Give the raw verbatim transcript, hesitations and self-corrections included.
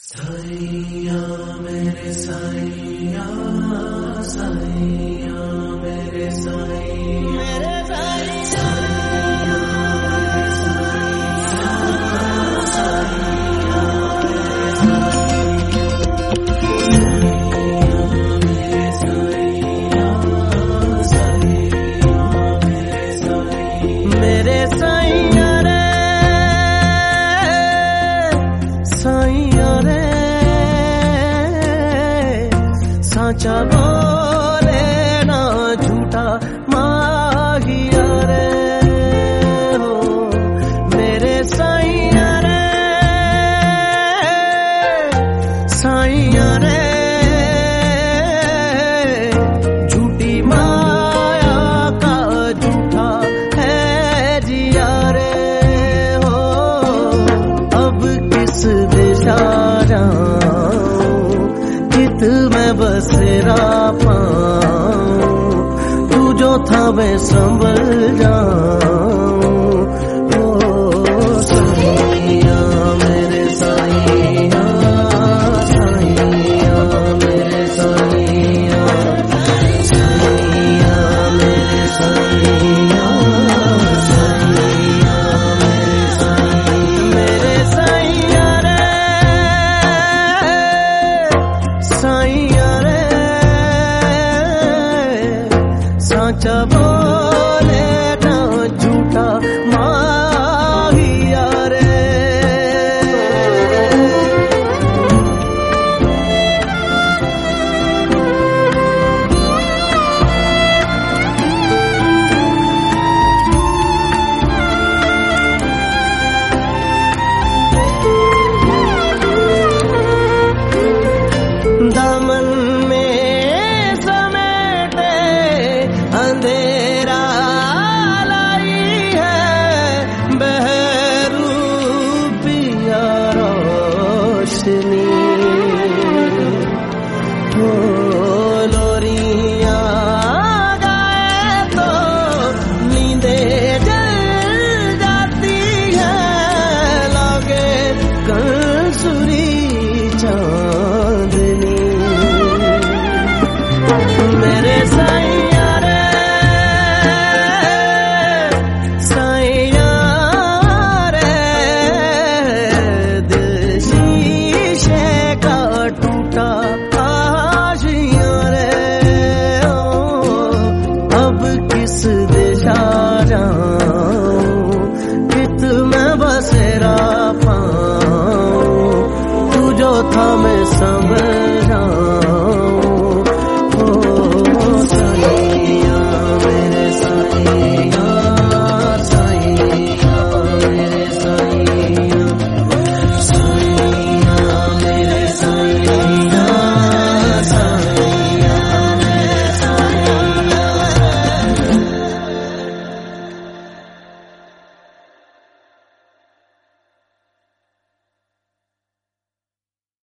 साईया मेरे साईया, साईया मेरे साईया, मेरे साईया, साईया मेरे साईया, साईया मेरे साईया, मेरे साईया रे, साईया रे, साचा बोले ना झूठा माहिया रे, हो मेरे साईया रे, साईया रे, झूठी माया का झूठा है जिया रे, हो अब किस दिशा जाऊं, कित मैं बसेरा पाऊं, तू जो था मैं संभल जाऊं, ओ साईया मेरे साईया, साईया मेरे साईया, साईया मेरे साईया, साईया मेरे साईया, मेरे साईया रे, साईया रे, साचा बोले ना झूठा माहिया रे। दामन में समेटे अंधेरा लाई है, बहरू पिया रोशनी, हो लोरियां गाए तो नींदे जल जाती है, लागे कंसुरी चांदनी, मेरे साईया रे, साईया रे, दिल शीशे का टूटा आशिया रे, ओ अब किस दिशा जाऊं, कित मैं बसेरा पाऊं, तू जो था मैं संभल